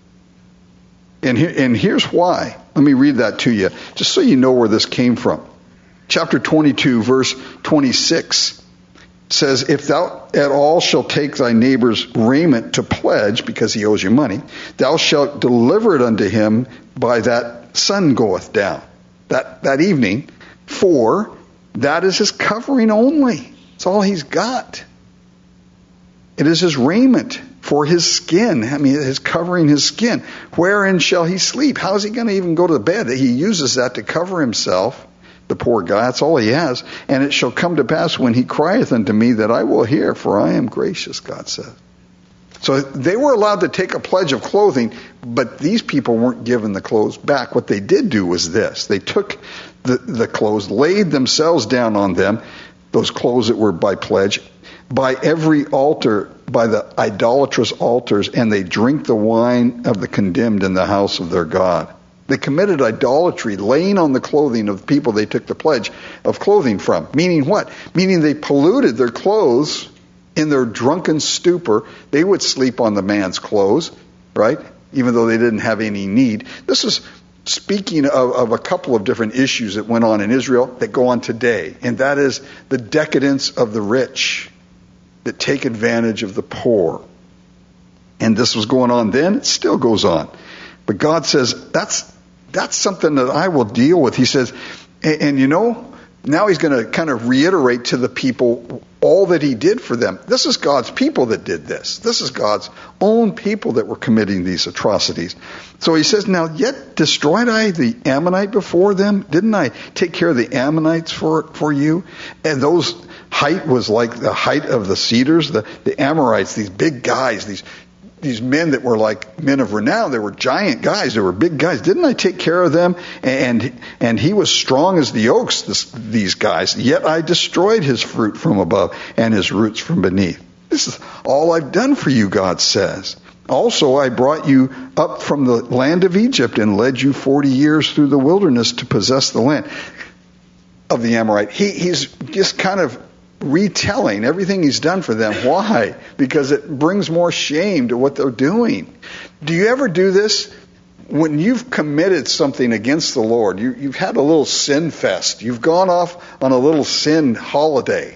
And, here, and here's why. Let me read that to you, just so you know where this came from. Chapter twenty-two, verse twenty-six says, if thou at all shalt take thy neighbor's raiment to pledge, because he owes you money, thou shalt deliver it unto him by that sun goeth down, that, that evening, for that is his covering only. It's all he's got. It is his raiment for his skin. I mean, his covering his skin. Wherein shall he sleep? How is he going to even go to bed? He uses that to cover himself. The poor guy, that's all he has. And it shall come to pass when he crieth unto me that I will hear, for I am gracious, God says. So they were allowed to take a pledge of clothing, but these people weren't given the clothes back. What they did do was this. They took the, the clothes, laid themselves down on them, those clothes that were by pledge, by every altar, by the idolatrous altars, and they drink the wine of the condemned in the house of their God. They committed idolatry, laying on the clothing of the people they took the pledge of clothing from. Meaning what? Meaning they polluted their clothes in their drunken stupor. They would sleep on the man's clothes, right? Even though they didn't have any need. This is speaking of, of a couple of different issues that went on in Israel that go on today. And that is the decadence of the rich that take advantage of the poor. And this was going on then. It still goes on. But God says, that's That's something that I will deal with. He says, and, and you know, now he's going to kind of reiterate to the people all that he did for them. This is God's people that did this. This is God's own people that were committing these atrocities. So he says, now yet destroyed I the Ammonite before them? Didn't I take care of the Ammonites for, for you? And those height was like the height of the cedars. The, the Amorites, these big guys, these These men that were like men of renown, they were giant guys, they were big guys. Didn't I take care of them? And and he was strong as the oaks, this, these guys. Yet I destroyed his fruit from above and his roots from beneath. This is all I've done for you, God says. Also, I brought you up from the land of Egypt and led you forty years through the wilderness to possess the land of the Amorite. He, he's just kind of retelling everything he's done for them. Why? Because it brings more shame to what they're doing. Do you ever do this? When you've committed something against the Lord, you, you've had a little sin fest. You've gone off on a little sin holiday.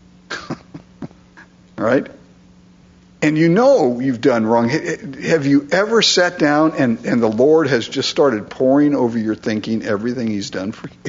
Right? And you know you've done wrong. Have you ever sat down and, and the Lord has just started pouring over your thinking everything he's done for you?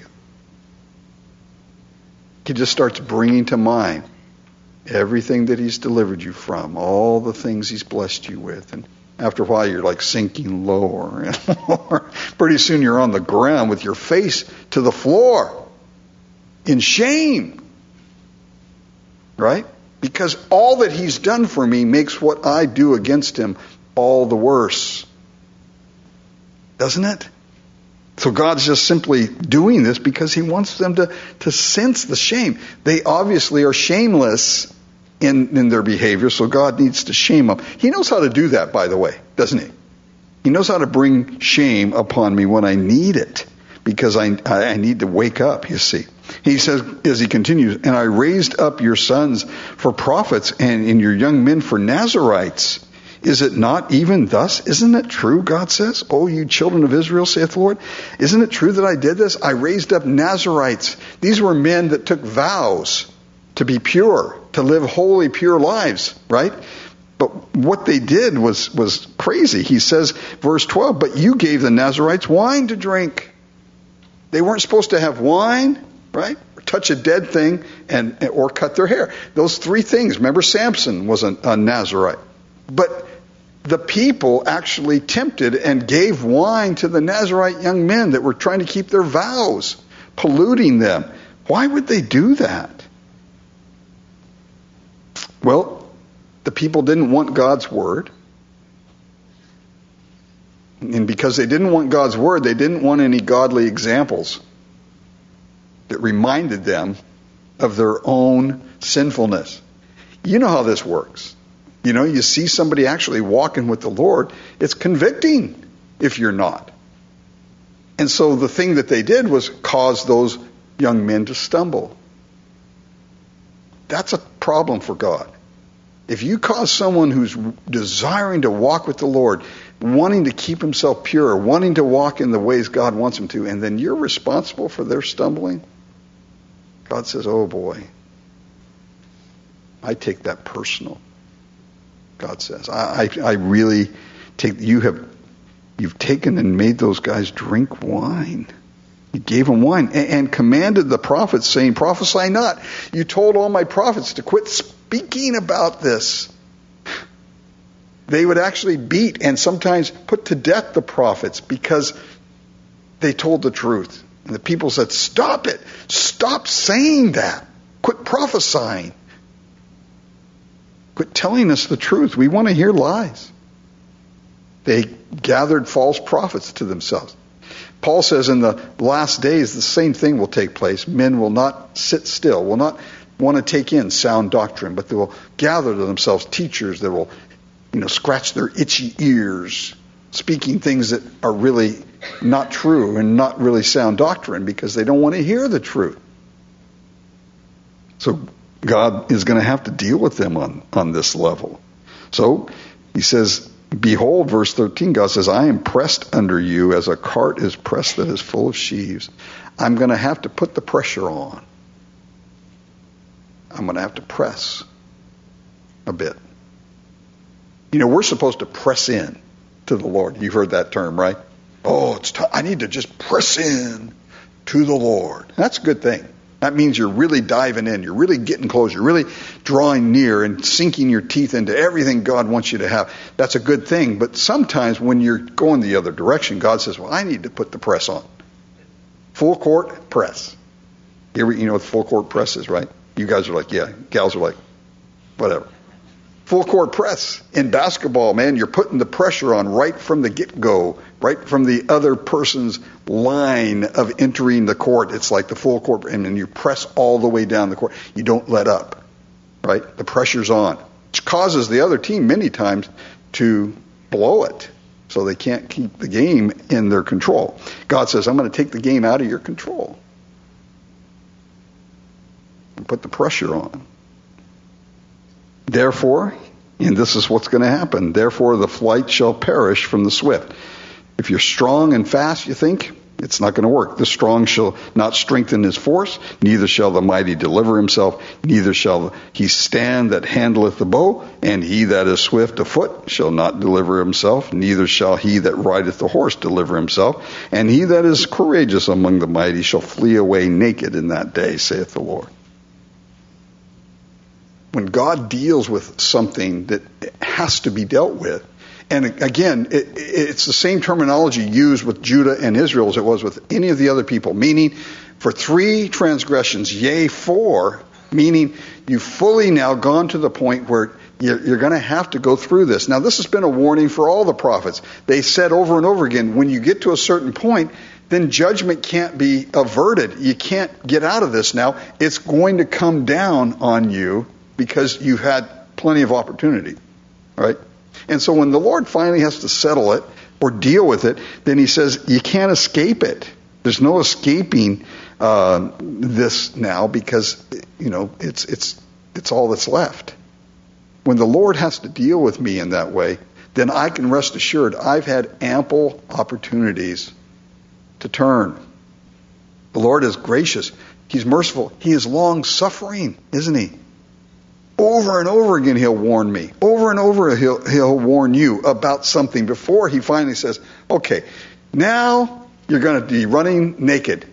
He just starts bringing to mind everything that he's delivered you from, all the things he's blessed you with. And after a while, you're like sinking lower and lower. Pretty soon you're on the ground with your face to the floor in shame. Right? Because all that he's done for me makes what I do against him all the worse. Doesn't it? So God's just simply doing this because he wants them to, to sense the shame. They obviously are shameless in, in their behavior, so God needs to shame them. He knows how to do that, by the way, doesn't he? He knows how to bring shame upon me when I need it, because I, I need to wake up, you see. He says, as he continues, and I raised up your sons for prophets and, and your young men for Nazarites. Is it not even thus? Isn't it true, God says? O you children of Israel, saith the Lord. Isn't it true that I did this? I raised up Nazarites. These were men that took vows to be pure, to live holy, pure lives, right? But what they did was, was crazy. He says, verse twelve, but you gave the Nazarites wine to drink. They weren't supposed to have wine, right? Or touch a dead thing and or cut their hair. Those three things. Remember, Samson was a, a Nazarite. But the people actually tempted and gave wine to the Nazarite young men that were trying to keep their vows, polluting them. Why would they do that? Well, the people didn't want God's word. And because they didn't want God's word, they didn't want any godly examples that reminded them of their own sinfulness. You know how this works. You know, you see somebody actually walking with the Lord, it's convicting if you're not. And so the thing that they did was cause those young men to stumble. That's a problem for God. If you cause someone who's desiring to walk with the Lord, wanting to keep himself pure, wanting to walk in the ways God wants him to, and then you're responsible for their stumbling, God says, oh boy, I take that personal. God says, I, I, I really take, you have, you've taken and made those guys drink wine. You gave them wine and, and commanded the prophets, saying, prophesy not. You told all my prophets to quit speaking about this. They would actually beat and sometimes put to death the prophets because they told the truth. And the people said, stop it. Stop saying that. Quit prophesying. Quit telling us the truth. We want to hear lies. They gathered false prophets to themselves. Paul says in the last days the same thing will take place. Men will not sit still, will not want to take in sound doctrine, but they will gather to themselves teachers that will, you know, scratch their itchy ears, speaking things that are really not true and not really sound doctrine because they don't want to hear the truth. So God is going to have to deal with them on, on this level. So he says, behold, verse thirteen, God says, I am pressed under you as a cart is pressed that is full of sheaves. I'm going to have to put the pressure on. I'm going to have to press a bit. You know, we're supposed to press in to the Lord. You've heard that term, right? Oh, it's t- I need to just press in to the Lord. That's a good thing. That means you're really diving in. You're really getting close. You're really drawing near and sinking your teeth into everything God wants you to have. That's a good thing. But sometimes when you're going the other direction, God says, well, I need to put the press on. Full court press. You know what full court press is, right? You guys are like, yeah. Gals are like, whatever. Full court press in basketball, man, you're putting the pressure on right from the get-go, right from the other person's line of entering the court. It's like the full court, and then you press all the way down the court. You don't let up, right? The pressure's on, which causes the other team many times to blow it, so they can't keep the game in their control. God says, I'm going to take the game out of your control and put the pressure on. Therefore, and this is what's going to happen, therefore the flight shall perish from the swift. If you're strong and fast, you think, it's not going to work. The strong shall not strengthen his force, neither shall the mighty deliver himself, neither shall he stand that handleth the bow, and he that is swift of foot shall not deliver himself, neither shall he that rideth the horse deliver himself, and he that is courageous among the mighty shall flee away naked in that day, saith the Lord. When God deals with something that has to be dealt with, and again, it, it's the same terminology used with Judah and Israel as it was with any of the other people, meaning for three transgressions, yea, four, meaning you've fully now gone to the point where you're, you're going to have to go through this. Now, this has been a warning for all the prophets. They said over and over again, when you get to a certain point, then judgment can't be averted. You can't get out of this now. It's going to come down on you, because you've had plenty of opportunity, right? And so when the Lord finally has to settle it or deal with it, then he says, you can't escape it. There's no escaping uh, this now, because, you know, it's it's it's all that's left. When the Lord has to deal with me in that way, then I can rest assured I've had ample opportunities to turn. The Lord is gracious. He's merciful. He is long-suffering, isn't he? Over and over again, he'll warn me. Over and over, he'll, he'll warn you about something before he finally says, okay, now you're going to be running naked.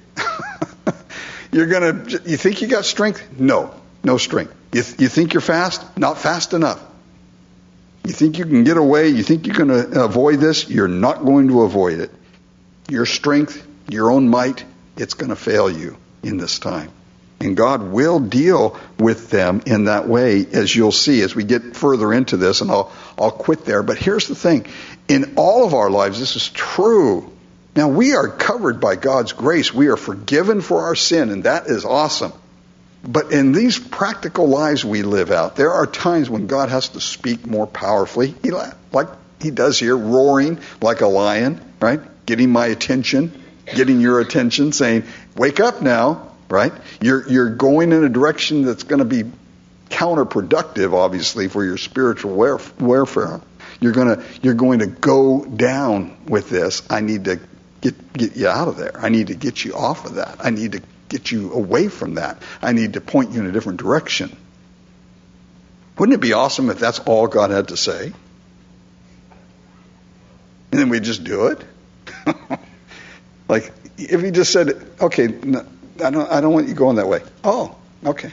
You're going to, you think you got strength? No, no strength. You, th- you think you're fast? Not fast enough. You think you can get away? You think you're going to avoid this? You're not going to avoid it. Your strength, your own might, it's going to fail you in this time. And God will deal with them in that way, as you'll see as we get further into this, and I'll I'll quit there. But here's the thing. In all of our lives, this is true. Now, we are covered by God's grace. We are forgiven for our sin, and that is awesome. But in these practical lives we live out, there are times when God has to speak more powerfully, he, like he does here, roaring like a lion, right? Getting my attention, getting your attention, saying, wake up now. Right? You're you're going in a direction that's going to be counterproductive, obviously, for your spiritual welfare. You're gonna you're going to go down with this. I need to get get you out of there. I need to get you off of that. I need to get you away from that. I need to point you in a different direction. Wouldn't it be awesome if that's all God had to say? And then we just do it? Like, if he just said, okay, no, I don't, I don't want you going that way. Oh, okay.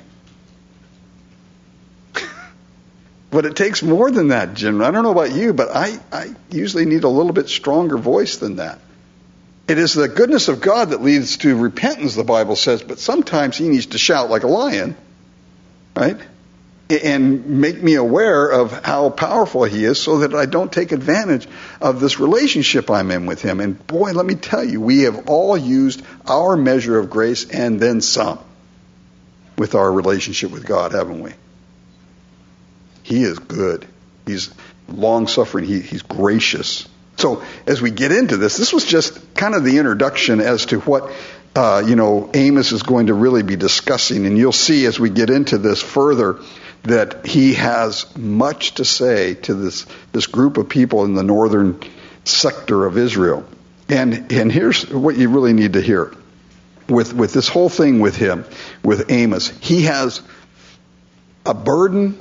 But it takes more than that, Jim. I don't know about you, but I, I usually need a little bit stronger voice than that. It is the goodness of God that leads to repentance, the Bible says, but sometimes he needs to shout like a lion, right? And make me aware of how powerful he is so that I don't take advantage of this relationship I'm in with him. And boy, let me tell you, we have all used our measure of grace and then some with our relationship with God, haven't we? He is good. He's long-suffering. He, he's gracious. So as we get into this, this was just kind of the introduction as to what uh, you know, Amos is going to really be discussing. And you'll see as we get into this further that he has much to say to this this group of people in the northern sector of Israel. And and here's what you really need to hear. With with this whole thing with him, with Amos, he has a burden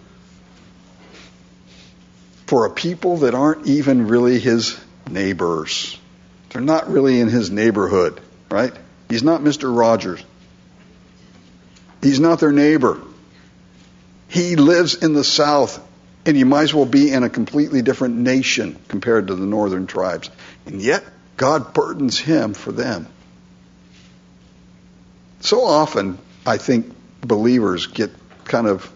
for a people that aren't even really his neighbors. They're not really in his neighborhood, right? He's not Mister Rogers. He's not their neighbor. He lives in the south, and you might as well be in a completely different nation compared to the northern tribes. And yet, God burdens him for them. So often, I think believers get kind of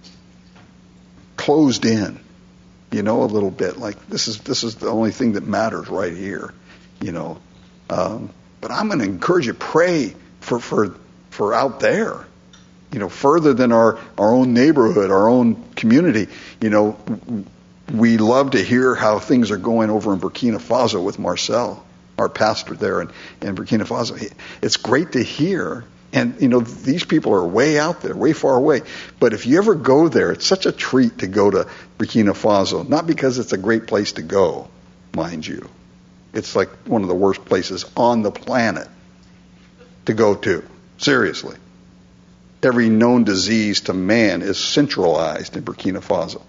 closed in, you know, a little bit. Like, this is this is the only thing that matters right here, you know. Um, but I'm going to encourage you, pray for, for, for out there, you know, further than our, our own neighborhood, our own community. You know, we love to hear how things are going over in Burkina Faso with Marcel, our pastor there in, in Burkina Faso. It's great to hear. And, you know, these people are way out there, way far away. But if you ever go there, it's such a treat to go to Burkina Faso. Not because it's a great place to go, mind you. It's like one of the worst places on the planet to go to. Seriously. Every known disease to man is centralized in Burkina Faso.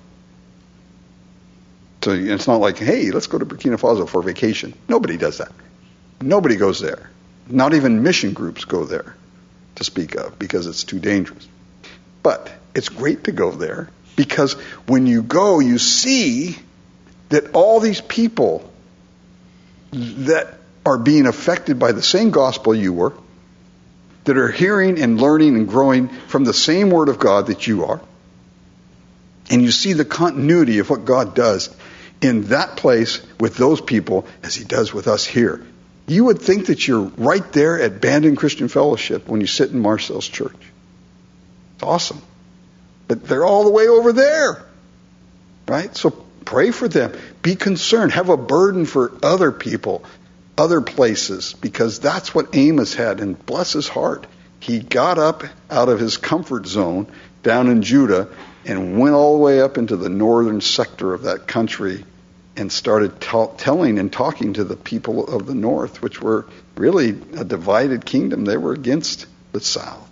So it's not like, hey, let's go to Burkina Faso for vacation. Nobody does that. Nobody goes there. Not even mission groups go there, to speak of, because it's too dangerous. But it's great to go there, because when you go, you see that all these people that are being affected by the same gospel you were, that are hearing and learning and growing from the same word of God that you are, and you see the continuity of what God does in that place with those people as he does with us here. You would think that you're right there at Bandon Christian Fellowship when you sit in Marcel's church. It's awesome. But they're all the way over there. Right? So pray for them. Be concerned. Have a burden for other people, other places, because that's what Amos had. And bless his heart, he got up out of his comfort zone down in Judah and went all the way up into the northern sector of that country and started t- telling and talking to the people of the north, which were really a divided kingdom. They were against the south.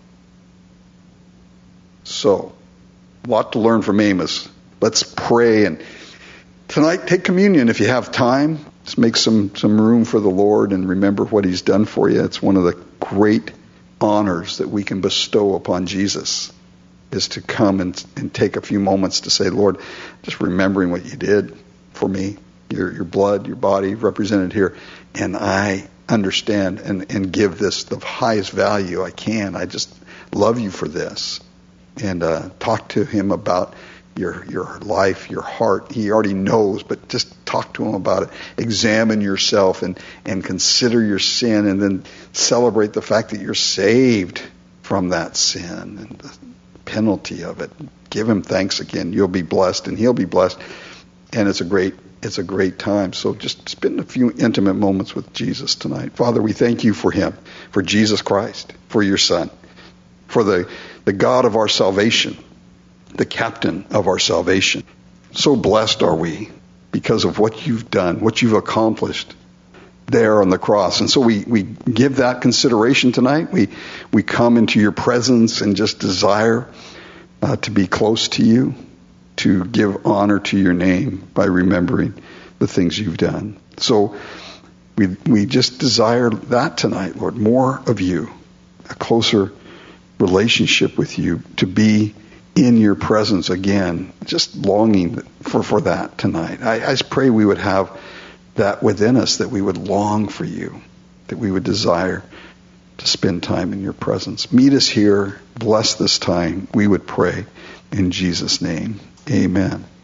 So, a lot to learn from Amos. Let's pray. And tonight, take communion if you have time. Just make some, some room for the Lord and remember what he's done for you. It's one of the great honors that we can bestow upon Jesus, is to come and, and take a few moments to say, Lord, just remembering what you did for me, your your blood, your body represented here, and I understand and, and give this the highest value I can. I just love you for this. And uh, talk to him about your your life, your heart. He already knows, but just talk to him about it. Examine yourself and, and consider your sin, and then celebrate the fact that you're saved from that sin and the penalty of it. Give him thanks again. You'll be blessed, and he'll be blessed. And it's a great, it's a great time. So just spend a few intimate moments with Jesus tonight. Father, we thank you for him, for Jesus Christ, for your Son, for the, the God of our salvation, the captain of our salvation. So blessed are we because of what you've done, what you've accomplished there on the cross. And so we, we give that consideration tonight. We, we come into your presence and just desire uh, to be close to you, to give honor to your name by remembering the things you've done. So we we just desire that tonight, Lord, more of you, a closer relationship with you, to be in your presence again, just longing for, for that tonight. I, I just pray we would have that within us, that we would long for you, that we would desire to spend time in your presence. Meet us here. Bless this time. We would pray in Jesus' name. Amen.